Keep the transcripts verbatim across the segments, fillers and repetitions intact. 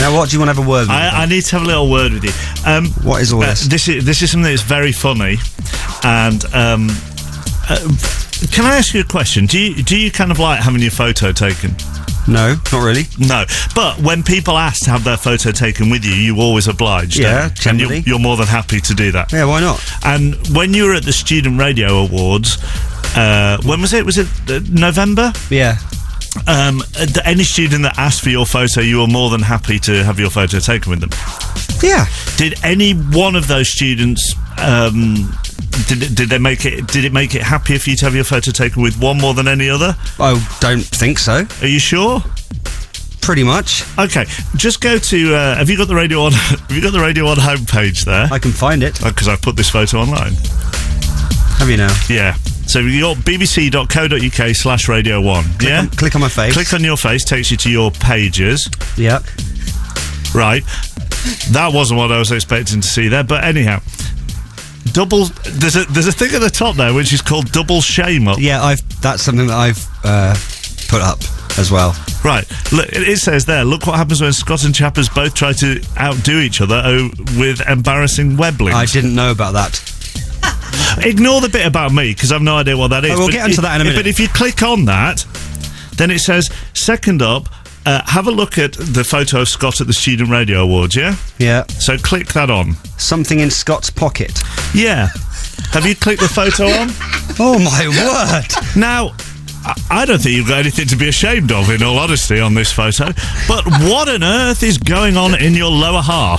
Now, what do you want to have a word with me? I, I need to have a little word with you. Um, what is all uh, this? This is, this is something that's very funny. And um, uh, can I ask you a question? Do you, do you kind of like having your photo taken? No, not really. No, but when people ask to have their photo taken with you, you always oblige. Yeah, don't you? generally. And you're, you're more than happy to do that. Yeah, why not? And when you were at the Student Radio Awards, uh, when was it? Was it uh, November? Yeah. Um, uh, any student that asked for your photo, you were more than happy to have your photo taken with them. Yeah. Did any one of those students? Um, did it, did they make it? Did it make it happier for you to have your photo taken with one more than any other? I don't think so. Are you sure? Pretty much. Okay, just go to. Uh, have you got the Radio One? Have you got the Radio One homepage there? I can find it. Because I put this photo online. Have you now? Yeah. So you got bbc.co.uk slash Radio One. Click Yeah. On, click on my face. Click on your face. Takes you to your pages. Yep. Right. That wasn't what I was expecting to see there, but anyhow. Double. There's a there's a thing at the top there which is called double shame up. Yeah, I've. That's something that I've uh, put up as well. Right. Look, it says there. Look what happens when Scott and Chappers both try to outdo each other oh, with embarrassing web links. I didn't know about that. Ignore the bit about me because I've no idea what that is. Oh, we'll but get into it, that in a minute. But if you click on that, then it says second up. Uh, have a look at the photo of Scott at the Student Radio Awards. Yeah. Yeah. So click that on. Something in Scott's pocket. Yeah. Have you clicked the photo on? Oh my word! Now, I, I don't think you've got anything to be ashamed of, in all honesty, on this photo. But what on earth is going on in your lower half?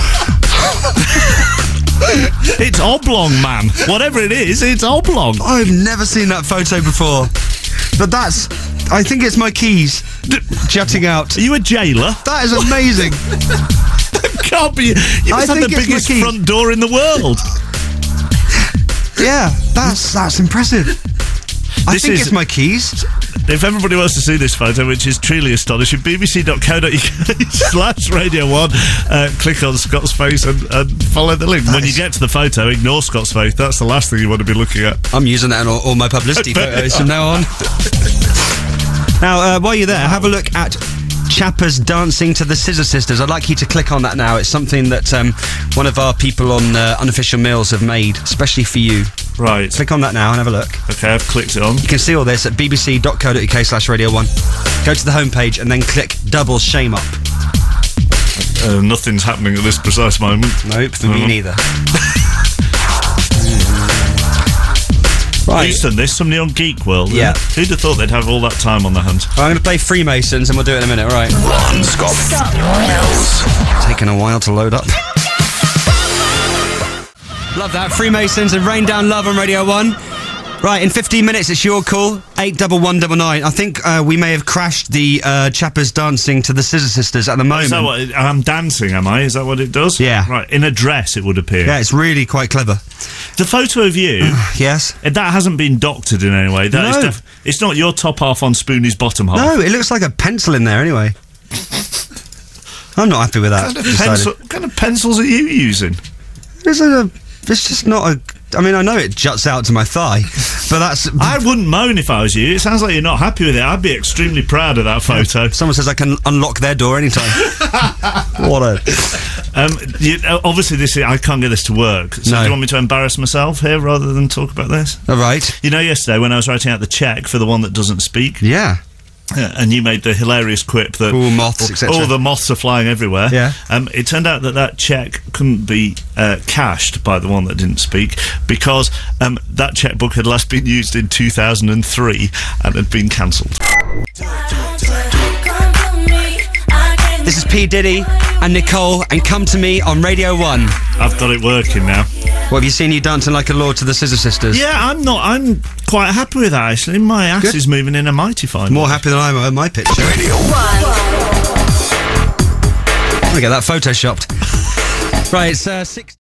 It's oblong, man. Whatever it is, it's oblong. I've never seen that photo before. But that's... I think it's my keys d- jutting out. Are you a jailer? That is amazing. Can't be. You must I have the think it's biggest my keys. front door in the world. Yeah, that's that's impressive. I This think is- it's my keys. If everybody wants to see this photo, which is truly astonishing, bbc.co.uk slash Radio One, uh, click on Scott's face and, and follow the link. That When is- you get to the photo, ignore Scott's face. That's the last thing you want to be looking at. I'm using that in all, all my publicity photos from now on. Now, uh, while you're there, have a look at Chappers dancing to the Scissor Sisters. I'd like you to click on that now. It's something that um, one of our people on uh, Unofficial Meals have made, especially for you. Right. Click on that now and have a look. Okay, I've clicked it on. You can see all this at bbc.co.uk slash Radio One. Go to the homepage and then click double shame up. Uh, nothing's happening at this precise moment. Nope, for me Mhm. neither. Right. Who's done this? Somebody on Geek World? Yeah. Who'd have thought they'd have all that time on their hands? I'm going to play Freemasons and we'll do it in a minute, right? Ron Scott Mills. Taking a while to load up. Love that. Freemasons and Rain Down Love on Radio one. Right, in fifteen minutes, it's your call. eight double one double nine. I think uh, we may have crashed the uh, Chappers dancing to the Scissor Sisters at the moment. Is that what it, I'm dancing, am I? Is that what it does? Yeah. Right, in a dress, it would appear. Yeah, it's really quite clever. The photo of you, Yes? that hasn't been doctored in any way. That is No. def- it's not your top half on Spoonie's bottom half. No, it looks like a pencil in there anyway. I'm not happy with that. What kind, of decided. pencil, what kind of pencils are you using? It's, a, it's just not a... I mean, I know it juts out to my thigh, but that's... I wouldn't moan if I was you. It sounds like you're not happy with it. I'd be extremely proud of that photo. Someone says I can unlock their door anytime. What a... Um, you, obviously, this is, I can't get this to work. So No. do you want me to embarrass myself here rather than talk about this? All right. You know, yesterday when I was writing out the check for the one that doesn't speak, Yeah. uh, and you made the hilarious quip that Ooh, moths, et cetera. all the moths are flying everywhere. Yeah. Um, it turned out that that check couldn't be uh, cashed by the one that didn't speak because um, that checkbook had last been used in two thousand three and had been cancelled. This is P. Diddy and Nicole and Come To Me on Radio one. I've got it working now. What, have you seen you dancing like a lord to the Scissor Sisters? Yeah, I'm not. I'm quite happy with that, actually. My ass Good. is moving in a mighty fine More way. happy than I am at my picture. Radio I'm going to get that photoshopped. Right, it's uh, six...